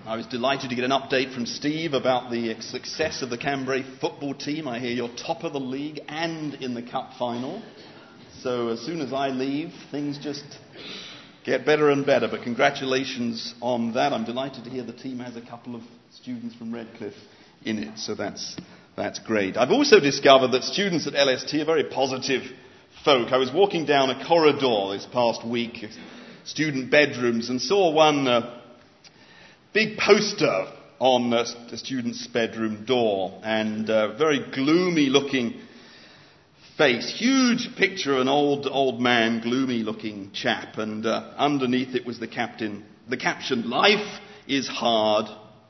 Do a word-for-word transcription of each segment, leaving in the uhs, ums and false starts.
I was delighted to get an update from Steve about the success of the Cambrai football team. I hear you're top of the league and in the cup final. So as soon as I leave, things just get better and better. But congratulations on that. I'm delighted to hear the team has a couple of students from Redcliffe in it. So that's that's great. I've also discovered that students at L S T are very positive folk. I was walking down a corridor this past week, student bedrooms, and saw one uh, big poster on uh, the student's bedroom door, and a very gloomy looking face, huge picture of an old old man, gloomy looking chap, and uh, underneath it was the captain the caption, "Life is hard,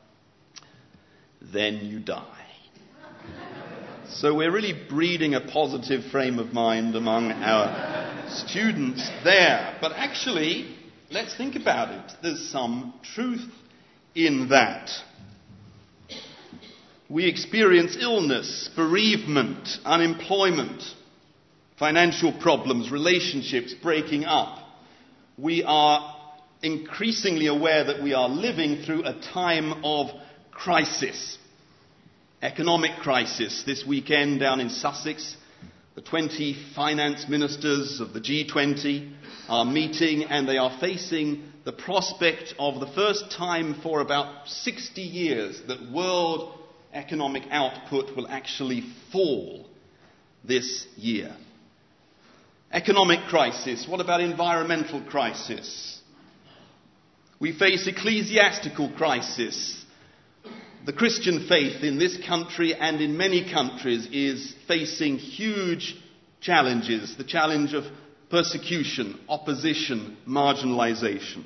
then you die." So we're really breeding a positive frame of mind among our students there. But actually, let's think about it. There's some truth in that. We experience illness, bereavement, unemployment, financial problems, relationships breaking up. We are increasingly aware that we are living through a time of crisis. Economic crisis. This weekend down in Sussex, the twenty finance ministers of the G twenty are meeting, and they are facing the prospect of the first time for about sixty years that world economic output will actually fall this year. Economic crisis. What about environmental crisis? We face ecclesiastical crisis. The Christian faith in this country and in many countries is facing huge challenges. The challenge of persecution, opposition, marginalization.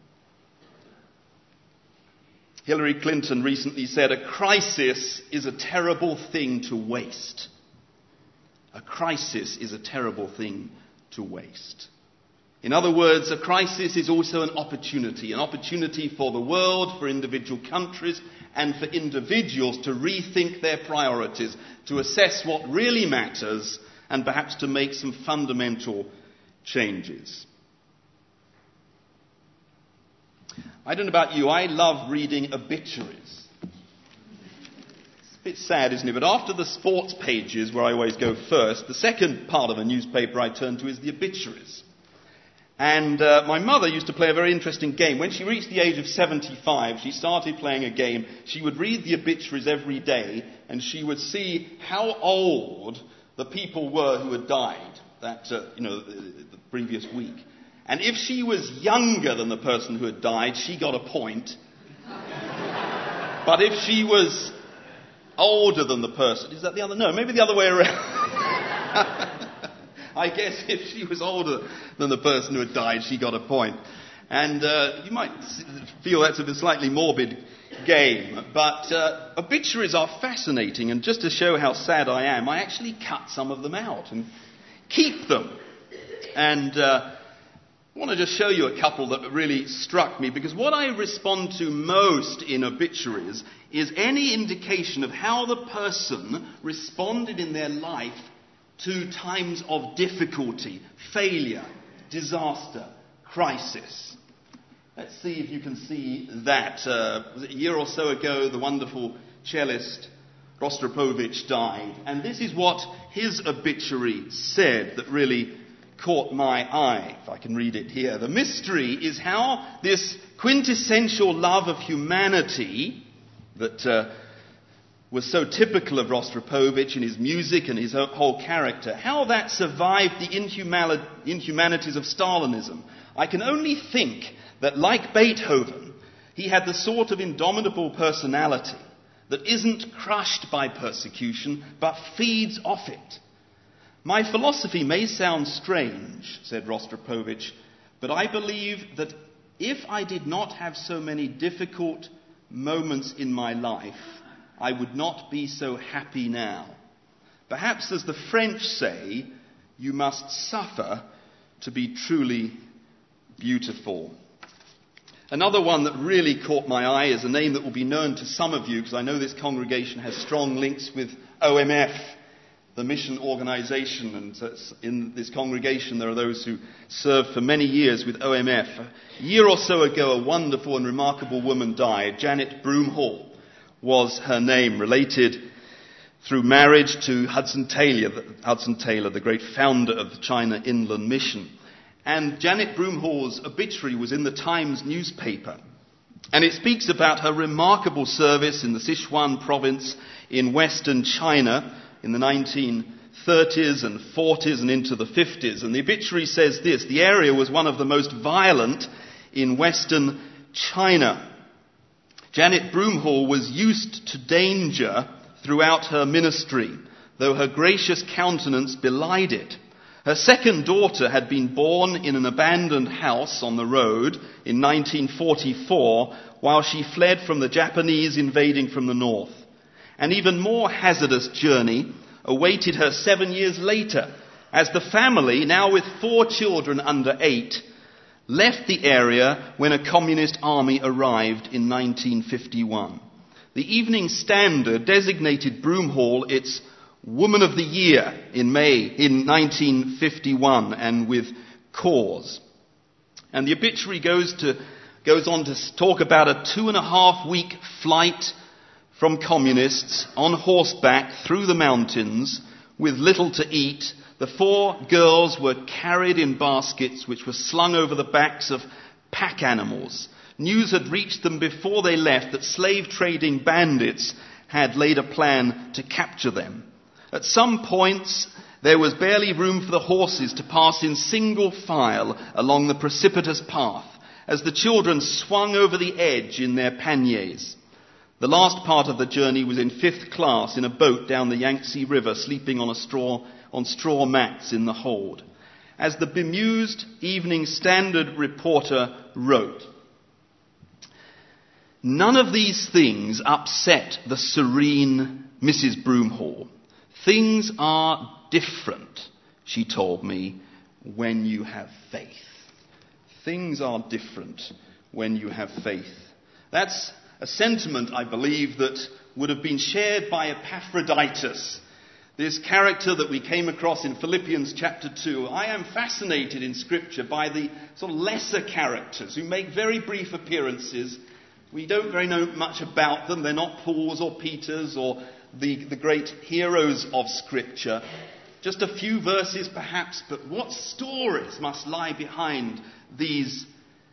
Hillary Clinton recently said, "A crisis is a terrible thing to waste." A crisis is a terrible thing to waste. In other words, a crisis is also an opportunity, an opportunity for the world, for individual countries, and for individuals to rethink their priorities, to assess what really matters, and perhaps to make some fundamental changes. I don't know about you, I love reading obituaries. It's a bit sad, isn't it? But after the sports pages, where I always go first, the second part of a newspaper I turn to is the obituaries. And uh, my mother used to play a very interesting game. When she reached the age of seventy-five, she started playing a game. She would read the obituaries every day, and she would see how old the people were who had died that, uh, you know, the, the previous week. And if she was younger than the person who had died, she got a point. But if she was older than the person, is that the other? No, maybe the other way around. I guess if she was older than the person who had died, she got a point. And uh, you might feel that's a slightly morbid game, but uh, obituaries are fascinating, and just to show how sad I am, I actually cut some of them out and keep them. And uh, I want to just show you a couple that really struck me, because what I respond to most in obituaries is any indication of how the person responded in their life to times of difficulty, failure, disaster, crisis. Let's see if you can see that. Uh, was it a year or so ago, the wonderful cellist Rostropovich died. And this is what his obituary said that really caught my eye, if I can read it here. "The mystery is how this quintessential love of humanity that uh, was so typical of Rostropovich in his music and his whole character, how that survived the inhumani- inhumanities of Stalinism. I can only think that, like Beethoven, he had the sort of indomitable personality that isn't crushed by persecution, but feeds off it. My philosophy may sound strange," said Rostropovich, "but I believe that if I did not have so many difficult moments in my life, I would not be so happy now. Perhaps, as the French say, you must suffer to be truly beautiful." Another one that really caught my eye is a name that will be known to some of you, because I know this congregation has strong links with O M F, the mission organization. And in this congregation there are those who served for many years with O M F. A year or so ago, a wonderful and remarkable woman died. Janet Broomhall was her name, related through marriage to Hudson Taylor, Hudson Taylor, the great founder of the China Inland Mission. And Janet Broomhall's obituary was in the Times newspaper. And it speaks about her remarkable service in the Sichuan province in western China in the nineteen thirties and forties and into the fifties. And the obituary says this: the area was one of the most violent in western China. Janet Broomhall was used to danger throughout her ministry, though her gracious countenance belied it. Her second daughter had been born in an abandoned house on the road in nineteen forty-four while she fled from the Japanese invading from the north. An even more hazardous journey awaited her seven years later, as the family, now with four children under eight, left the area when a communist army arrived in nineteen fifty-one. The Evening Standard designated Broomhall its Woman of the Year in May in nineteen fifty-one, and with cause. And the obituary goes to goes on to talk about a two and a half week flight from communists on horseback through the mountains with little to eat. The four girls were carried in baskets which were slung over the backs of pack animals. News had reached them before they left that slave-trading bandits had laid a plan to capture them. At some points, there was barely room for the horses to pass in single file along the precipitous path as the children swung over the edge in their panniers. The last part of the journey was in fifth class in a boat down the Yangtze River, sleeping on a straw on straw mats in the hold. As the bemused Evening Standard reporter wrote, none of these things upset the serene Missus Broomhall. Things are different, she told me, when you have faith. Things are different when you have faith. That's a sentiment, I believe, that would have been shared by Epaphroditus, this character that we came across in Philippians chapter two. I am fascinated in Scripture by the sort of lesser characters who make very brief appearances. We don't very know much about them. They're not Paul's or Peter's or the, the great heroes of Scripture. Just a few verses perhaps, but what stories must lie behind these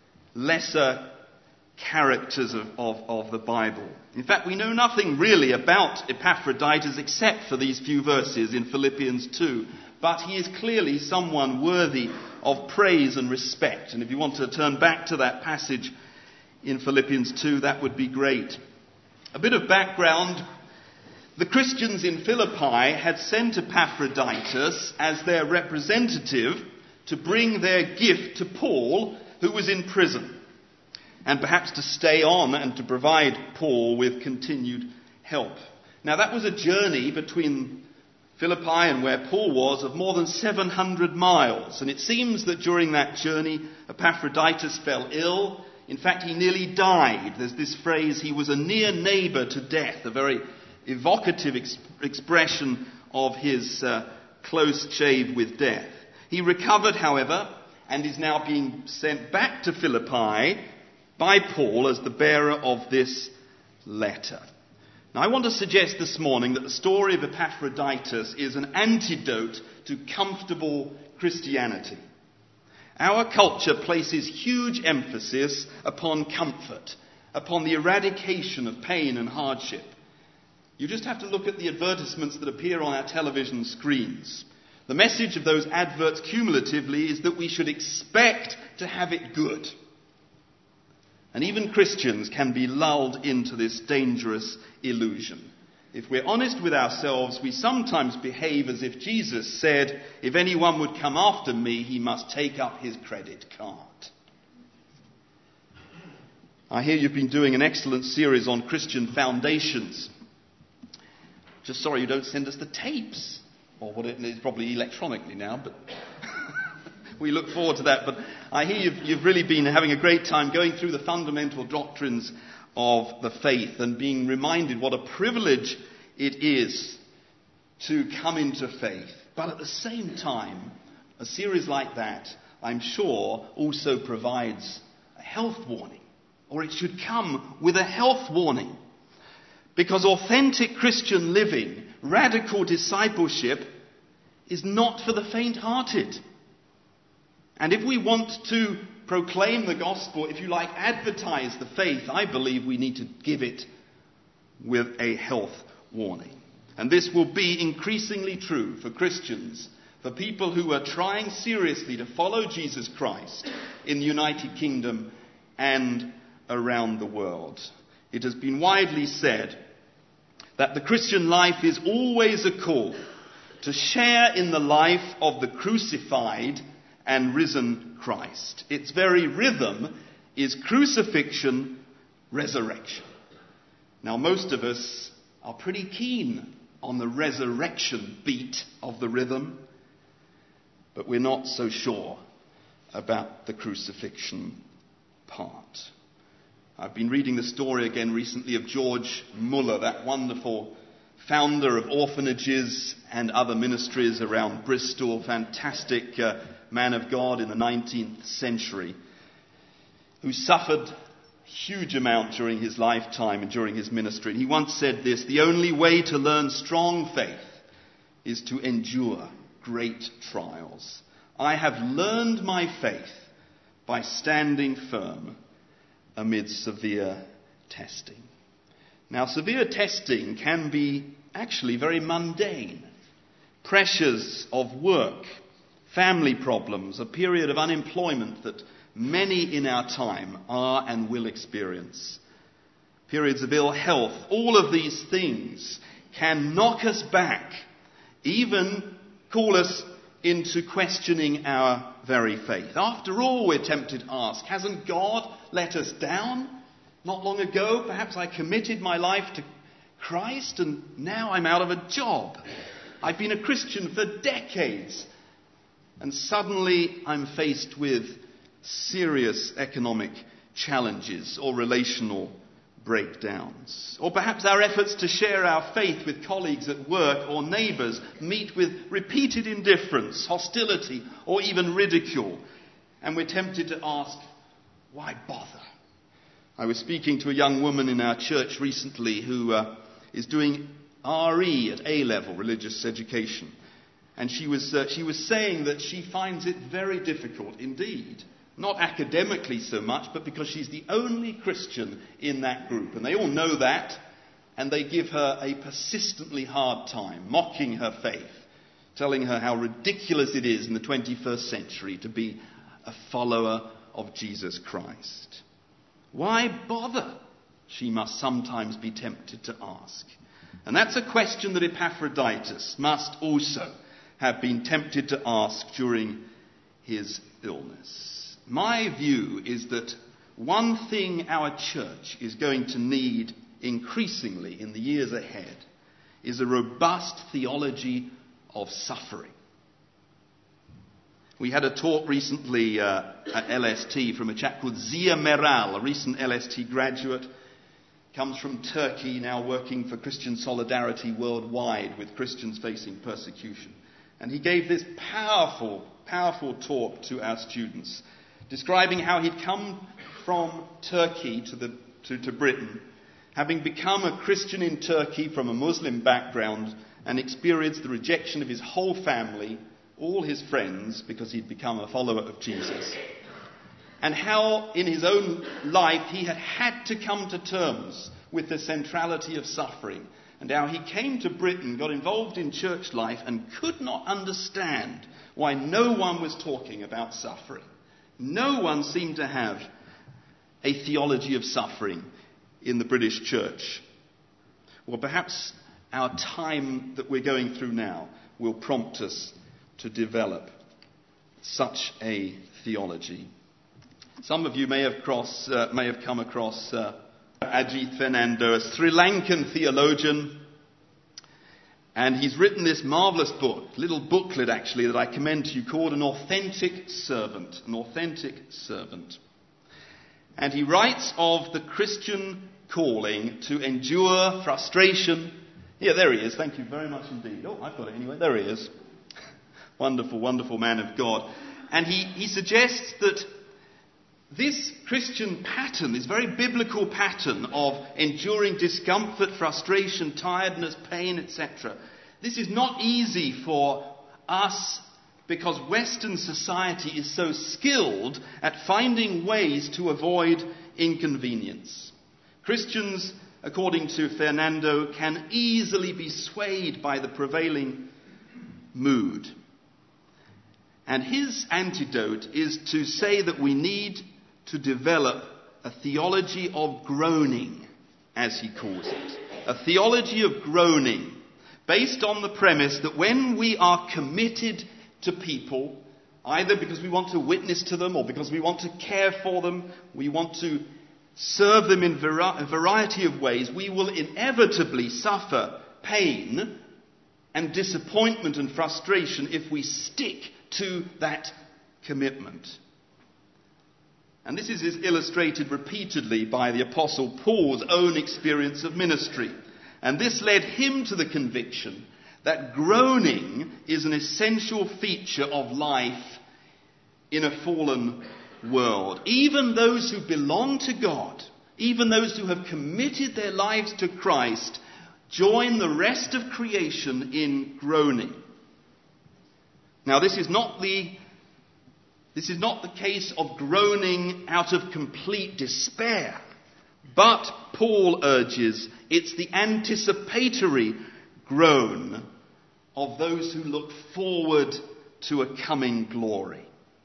lesser characters of, of, of the Bible? In fact, we know nothing really about Epaphroditus except for these few verses in Philippians two. But he is clearly someone worthy of praise and respect. And if you want to turn back to that passage in Philippians two, that would be great. A bit of background. The Christians in Philippi had sent Epaphroditus as their representative to bring their gift to Paul, who was in prison, and perhaps to stay on and to provide Paul with continued help. Now, that was a journey between Philippi and where Paul was of more than seven hundred miles. And it seems that during that journey, Epaphroditus fell ill. In fact, he nearly died. There's this phrase, he was a near neighbour to death, a very evocative ex- expression of his uh, close shave with death. He recovered, however, and is now being sent back to Philippi by Paul as the bearer of this letter. Now, I want to suggest this morning that the story of Epaphroditus is an antidote to comfortable Christianity. Our culture places huge emphasis upon comfort, upon the eradication of pain and hardship. You just have to look at the advertisements that appear on our television screens. The message of those adverts cumulatively is that we should expect to have it good. And even Christians can be lulled into this dangerous illusion. If we're honest with ourselves, we sometimes behave as if Jesus said, if anyone would come after me, he must take up his credit card. I hear you've been doing an excellent series on Christian foundations. Just sorry you don't send us the tapes. Or what it is, probably electronically now, but we look forward to that. But I hear you've, you've really been having a great time going through the fundamental doctrines of the faith and being reminded what a privilege it is to come into faith. But at the same time, a series like that, I'm sure, also provides a health warning, or it should come with a health warning. Because authentic Christian living, radical discipleship, is not for the faint-hearted. And if we want to proclaim the gospel, if you like, advertise the faith, I believe we need to give it with a health warning. And this will be increasingly true for Christians, for people who are trying seriously to follow Jesus Christ in the United Kingdom and around the world. It has been widely said that the Christian life is always a call to share in the life of the crucified and risen Christ. Its very rhythm is crucifixion, resurrection. Now, most of us are pretty keen on the resurrection beat of the rhythm, but we're not so sure about the crucifixion part. I've been reading the story again recently of George Muller, that wonderful founder of orphanages and other ministries around Bristol, fantastic uh, man of God in the nineteenth century, who suffered huge amount during his lifetime and during his ministry. And he once said this: the only way to learn strong faith is to endure great trials. I have learned my faith by standing firm amid severe testing. Now, severe testing can be actually very mundane. Pressures of work, family problems, a period of unemployment that many in our time are and will experience, periods of ill health, all of these things can knock us back, even call us into questioning our very faith. After all, we're tempted to ask, hasn't God let us down? Not long ago, perhaps I committed my life to Christ and now I'm out of a job. I've been a Christian for decades and suddenly I'm faced with serious economic challenges or relational breakdowns. Or perhaps our efforts to share our faith with colleagues at work or neighbours meet with repeated indifference, hostility, or even ridicule. And we're tempted to ask, why bother? I was speaking to a young woman in our church recently who uh, is doing R E at A-level, religious education. And she was, uh, she was saying that she finds it very difficult indeed. Not academically so much, but because she's the only Christian in that group. And they all know that, and they give her a persistently hard time, mocking her faith, telling her how ridiculous it is in the twenty-first century to be a follower of Jesus Christ. Why bother? She must sometimes be tempted to ask. And that's a question that Epaphroditus must also have been tempted to ask during his illness. My view is that one thing our church is going to need increasingly in the years ahead is a robust theology of suffering. We had a talk recently uh, at L S T from a chap called Zia Meral, a recent L S T graduate, comes from Turkey, now working for Christian Solidarity worldwide with Christians facing persecution. And he gave this powerful, powerful talk to our students, describing how he'd come from Turkey to, the, to, to Britain, having become a Christian in Turkey from a Muslim background and experienced the rejection of his whole family, all his friends, because he'd become a follower of Jesus. And how in his own life he had had to come to terms with the centrality of suffering. And how he came to Britain, got involved in church life and could not understand why no one was talking about suffering. No one seemed to have a theology of suffering in the British church. Well, perhaps our time that we're going through now will prompt us to develop such a theology. Some of you may have, cross, uh, may have come across uh, Ajit Fernando, a Sri Lankan theologian, and he's written this marvellous book, little booklet actually, that I commend to you, called An Authentic Servant. An Authentic Servant. And he writes of the Christian calling to endure frustration, Yeah, there he is. Thank you very much indeed. Oh, I've got it anyway. There he is. Wonderful, wonderful man of God. And he, he suggests that this Christian pattern, this very biblical pattern of enduring discomfort, frustration, tiredness, pain, et cetera, this is not easy for us because Western society is so skilled at finding ways to avoid inconvenience. Christians, according to Fernando, can easily be swayed by the prevailing mood. And his antidote is to say that we need to develop a theology of groaning, as he calls it. A theology of groaning, based on the premise that when we are committed to people, either because we want to witness to them or because we want to care for them, we want to serve them in a variety of ways, we will inevitably suffer pain and disappointment and frustration if we stick to that commitment. And this is illustrated repeatedly by the Apostle Paul's own experience of ministry. And this led him to the conviction that groaning is an essential feature of life in a fallen world. Even those who belong to God, even those who have committed their lives to Christ, join the rest of creation in groaning. Now, this is not the this is not the case of groaning out of complete despair, but Paul urges it's the anticipatory groan of those who look forward to a coming glory.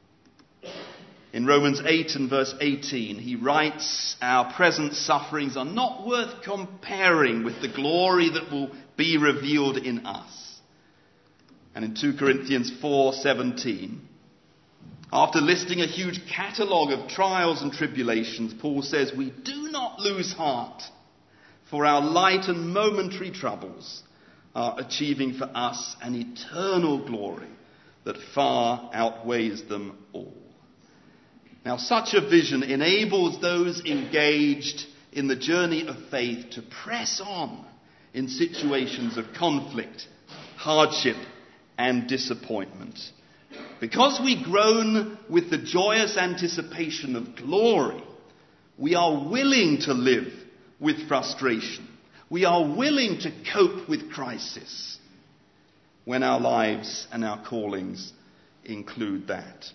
In Romans eight and verse eighteen, he writes, our present sufferings are not worth comparing with the glory that will be revealed in us. And in two Corinthians four seventeen, after listing a huge catalogue of trials and tribulations, Paul says, we do not lose heart, for our light and momentary troubles are achieving for us an eternal glory that far outweighs them all. Now, such a vision enables those engaged in the journey of faith to press on in situations of conflict, hardship, and disappointment. Because we groan with the joyous anticipation of glory, we are willing to live with frustration. We are willing to cope with crisis when our lives and our callings include that.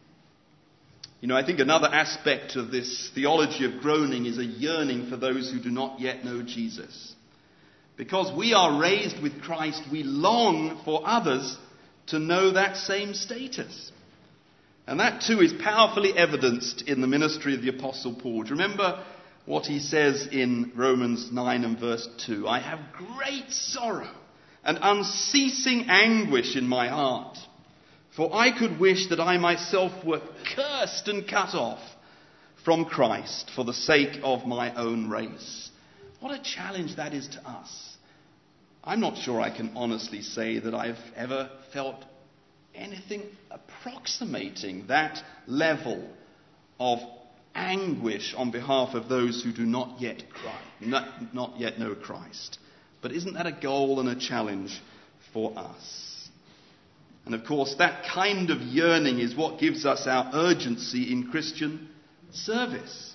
You know, I think another aspect of this theology of groaning is a yearning for those who do not yet know Jesus. Because we are raised with Christ, we long for others to know that same status. And that too is powerfully evidenced in the ministry of the Apostle Paul. Do you remember what he says in Romans nine and verse two? I have great sorrow and unceasing anguish in my heart, for I could wish that I myself were cursed and cut off from Christ for the sake of my own race. What a challenge that is to us. I'm not sure I can honestly say that I've ever felt anything approximating that level of anguish on behalf of those who do not yet Christ, not, not yet know Christ. But isn't that a goal and a challenge for us? And of course, that kind of yearning is what gives us our urgency in Christian service.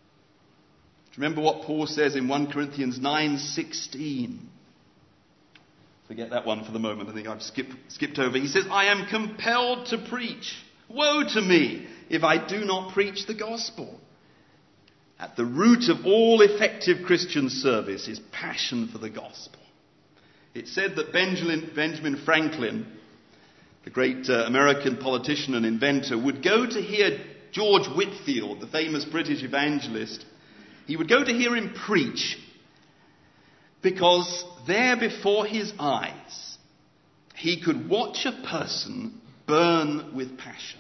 Do you remember what Paul says in First Corinthians nine sixteen? Forget that one for the moment. I think I've skipped, skipped over. He says, I am compelled to preach. Woe to me if I do not preach the gospel. At the root of all effective Christian service is passion for the gospel. It's said that Benjamin, Benjamin Franklin, the great uh, American politician and inventor, would go to hear George Whitefield, the famous British evangelist. He would go to hear him preach because there before his eyes he could watch a person burn with passion.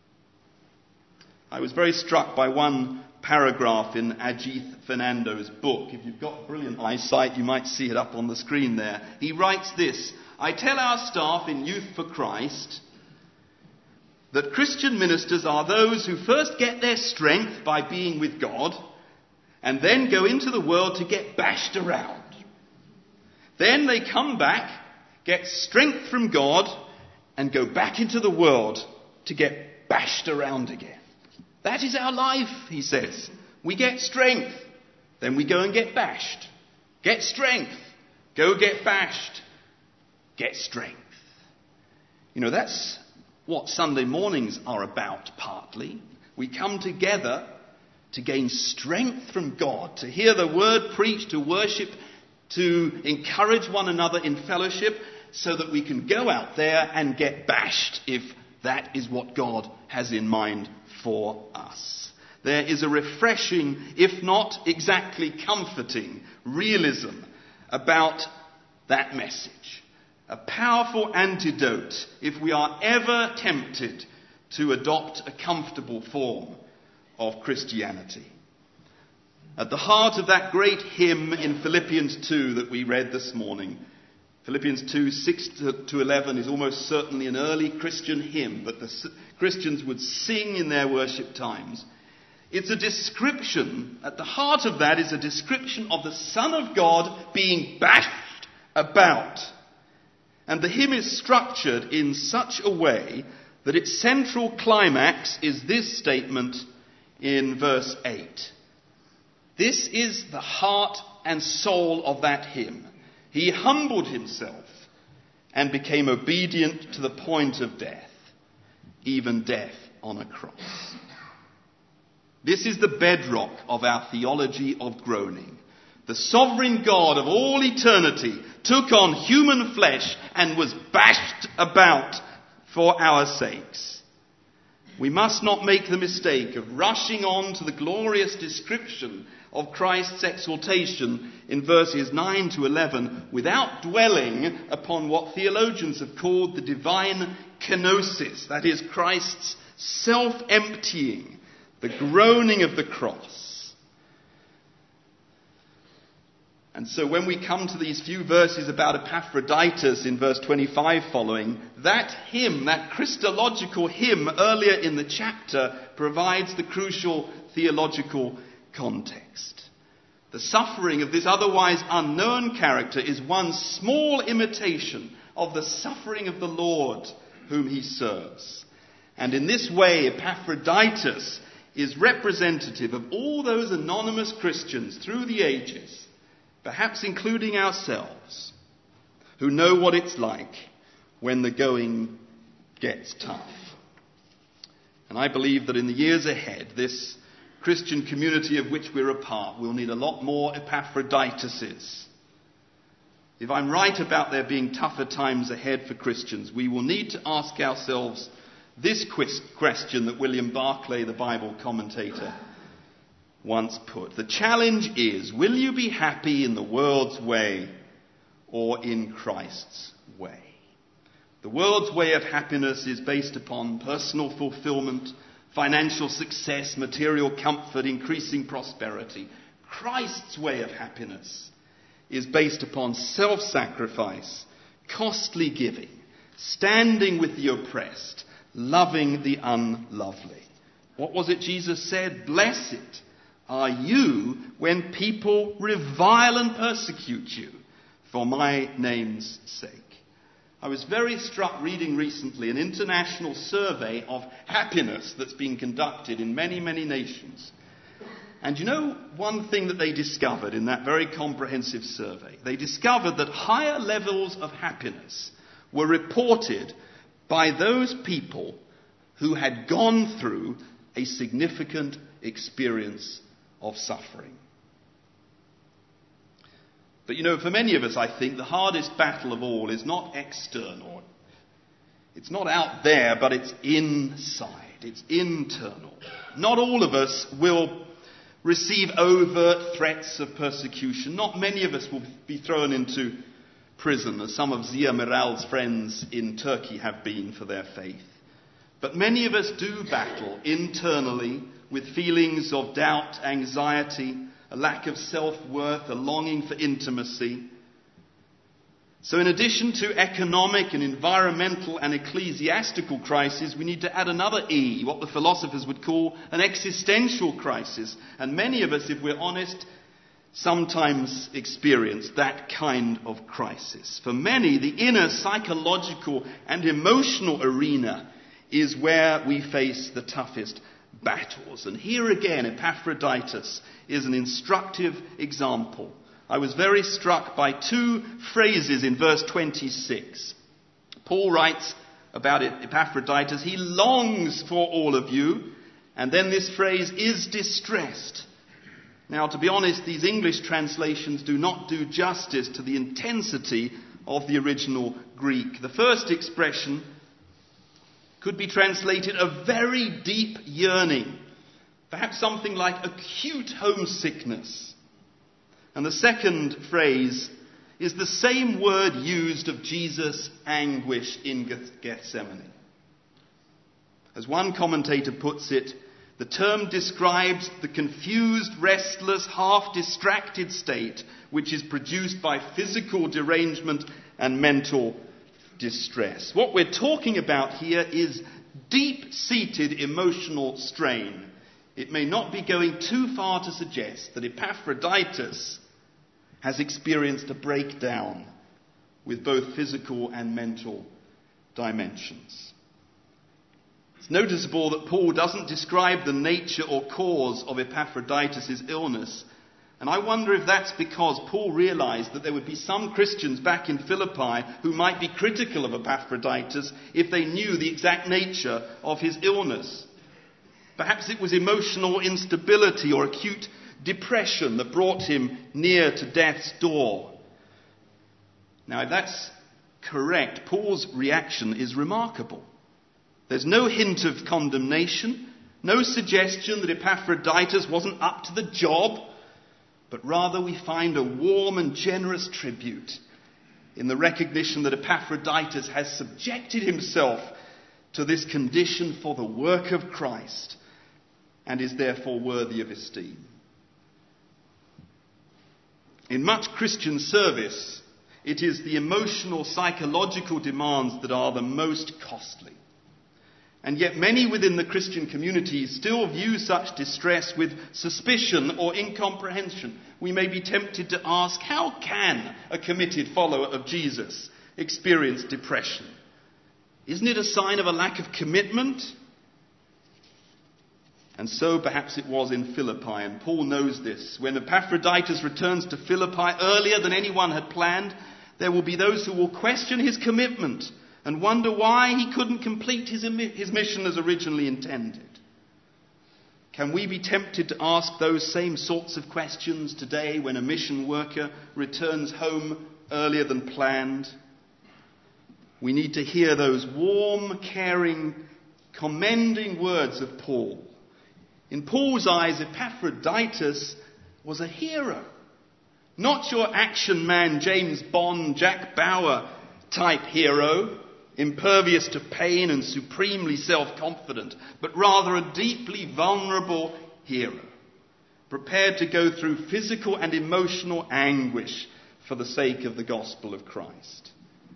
I was very struck by one paragraph in Ajith Fernando's book. If you've got brilliant eyesight, you might see it up on the screen there. He writes this: I tell our staff in Youth for Christ that Christian ministers are those who first get their strength by being with God and then go into the world to get bashed around. Then they come back, get strength from God, and go back into the world to get bashed around again. That is our life, he says. We get strength, then we go and get bashed. Get strength, go get bashed, get strength. You know, that's what Sunday mornings are about, partly. We come together to gain strength from God, to hear the word preached, to worship, to encourage one another in fellowship, so that we can go out there and get bashed if that is what God has in mind for us. There is a refreshing, if not exactly comforting, realism about that message. A powerful antidote if we are ever tempted to adopt a comfortable form of Christianity. At the heart of that great hymn in Philippians two that we read this morning, Philippians two, six to eleven is almost certainly an early Christian hymn that the Christians would sing in their worship times. It's a description, at the heart of that is a description of the Son of God being bashed about. And the hymn is structured in such a way that its central climax is this statement in verse eight. This is the heart and soul of that hymn. He humbled himself and became obedient to the point of death, even death on a cross. This is the bedrock of our theology of groaning. The sovereign God of all eternity took on human flesh and was bashed about for our sakes. We must not make the mistake of rushing on to the glorious description of Christ's exaltation in verses nine to eleven without dwelling upon what theologians have called the divine kenosis, that is, Christ's self-emptying, the groaning of the cross. And so when we come to these few verses about Epaphroditus in verse twenty-five following, that hymn, that Christological hymn earlier in the chapter provides the crucial theological context. The suffering of this otherwise unknown character is one small imitation of the suffering of the Lord whom he serves. And in this way, Epaphroditus is representative of all those anonymous Christians through the ages, perhaps including ourselves, who know what it's like when the going gets tough. And I believe that in the years ahead, this Christian community of which we're a part will need a lot more Epaphrodituses. If I'm right about there being tougher times ahead for Christians, we will need to ask ourselves this question that William Barclay, the Bible commentator, once put. The challenge is, will you be happy in the world's way or in Christ's way? The world's way of happiness is based upon personal fulfillment, financial success, material comfort, increasing prosperity. Christ's way of happiness is based upon self-sacrifice, costly giving, standing with the oppressed, loving the unlovely. What was it Jesus said? Blessed are you when people revile and persecute you for my name's sake. I was very struck reading recently an international survey of happiness that's been conducted in many, many nations. And you know one thing that they discovered in that very comprehensive survey? They discovered that higher levels of happiness were reported by those people who had gone through a significant experience of suffering. But you know, for many of us, I think the hardest battle of all is not external. It's not out there, but it's inside. It's internal. Not all of us will receive overt threats of persecution. Not many of us will be thrown into prison, as some of Zia Miral's friends in Turkey have been for their faith. But many of us do battle internally with feelings of doubt, anxiety, a lack of self-worth, a longing for intimacy. So in addition to economic and environmental and ecclesiastical crises, we need to add another E, what the philosophers would call an existential crisis. And many of us, if we're honest, sometimes experience that kind of crisis. For many, the inner psychological and emotional arena is where we face the toughest battles. And here again, Epaphroditus is an instructive example. I was very struck by two phrases in verse twenty-six. Paul writes about it, Epaphroditus, he longs for all of you, and then this phrase, is distressed. Now, to be honest, these English translations do not do justice to the intensity of the original Greek. The first expression could be translated a very deep yearning, perhaps something like acute homesickness. And the second phrase is the same word used of Jesus' anguish in Gethsemane. As one commentator puts it, the term describes the confused, restless, half-distracted state which is produced by physical derangement and mental distress. What we're talking about here is deep-seated emotional strain. It may not be going too far to suggest that Epaphroditus has experienced a breakdown with both physical and mental dimensions. It's noticeable that Paul doesn't describe the nature or cause of Epaphroditus' illness. And I wonder if that's because Paul realized that there would be some Christians back in Philippi who might be critical of Epaphroditus if they knew the exact nature of his illness. Perhaps it was emotional instability or acute depression that brought him near to death's door. Now, if that's correct, Paul's reaction is remarkable. There's no hint of condemnation, no suggestion that Epaphroditus wasn't up to the job, but rather we find a warm and generous tribute in the recognition that Epaphroditus has subjected himself to this condition for the work of Christ and is therefore worthy of esteem. In much Christian service, it is the emotional, psychological demands that are the most costly. And yet many within the Christian community still view such distress with suspicion or incomprehension. We may be tempted to ask, how can a committed follower of Jesus experience depression? Isn't it a sign of a lack of commitment? And so perhaps it was in Philippi, and Paul knows this. When Epaphroditus returns to Philippi earlier than anyone had planned, there will be those who will question his commitment and wonder why he couldn't complete his, his mission as originally intended. Can we be tempted to ask those same sorts of questions today when a mission worker returns home earlier than planned? We need to hear those warm, caring, commending words of Paul. In Paul's eyes, Epaphroditus was a hero. Not your action man, James Bond, Jack Bauer type hero, impervious to pain and supremely self-confident, but rather a deeply vulnerable hero, prepared to go through physical and emotional anguish for the sake of the gospel of Christ.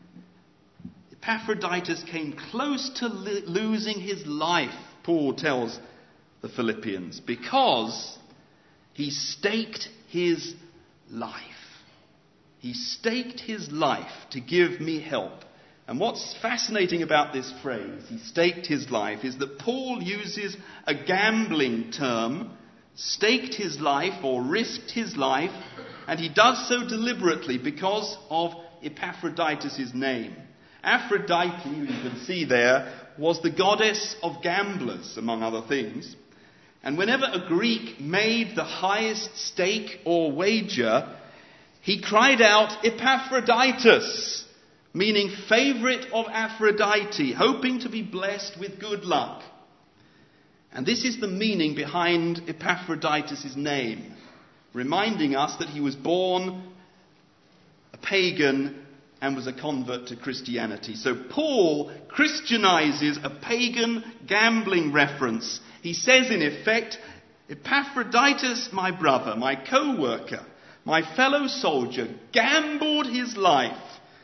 Epaphroditus came close to li- losing his life, Paul tells the Philippians, because he staked his life. He staked his life to give me help. And what's fascinating about this phrase, he staked his life, is that Paul uses a gambling term, staked his life or risked his life, and he does so deliberately because of Epaphroditus' name. Aphrodite, you can see there, was the goddess of gamblers, among other things. And whenever a Greek made the highest stake or wager, he cried out, Epaphroditus, meaning favourite of Aphrodite, hoping to be blessed with good luck. And this is the meaning behind Epaphroditus' name, reminding us that he was born a pagan and was a convert to Christianity. So Paul Christianizes a pagan gambling reference. He says in effect, Epaphroditus, my brother, my co-worker, my fellow soldier, gambled his life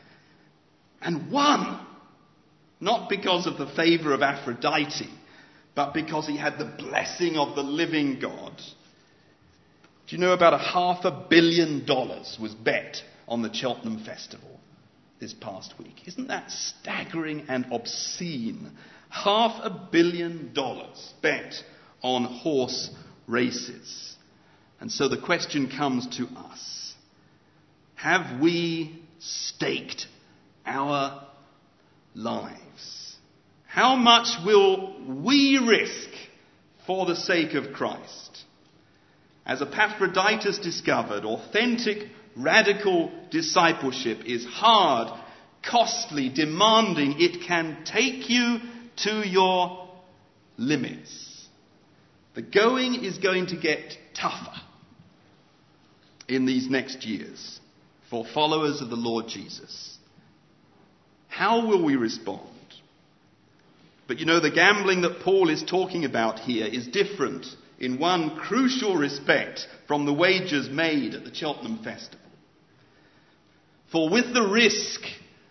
and won, not because of the favour of Aphrodite, but because he had the blessing of the living God. Do you know about a half a billion dollars was bet on the Cheltenham Festival this past week? Isn't that staggering and obscene? Half a billion dollars bet on horse races. And so the question comes to us. Have we staked our lives? How much will we risk for the sake of Christ? As Epaphroditus discovered, authentic, radical discipleship is hard, costly, demanding. It can take you to your limits. The going is going to get tougher in these next years for followers of the Lord Jesus. How will we respond? But you know, the gambling that Paul is talking about here is different in one crucial respect from the wagers made at the Cheltenham Festival. For with the risk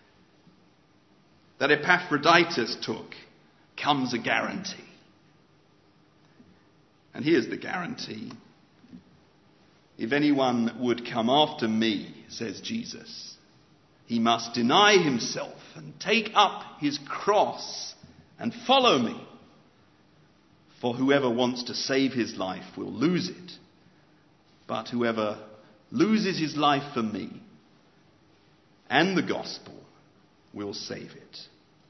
that Epaphroditus took comes a guarantee. And here's the guarantee. If anyone would come after me, says Jesus, he must deny himself and take up his cross and follow me. For whoever wants to save his life will lose it. But whoever loses his life for me and the gospel will save it.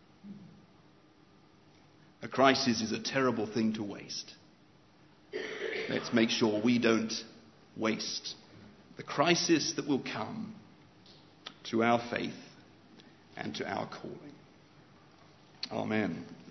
A crisis is a terrible thing to waste. Let's make sure we don't waste the crisis that will come to our faith and to our calling. Amen.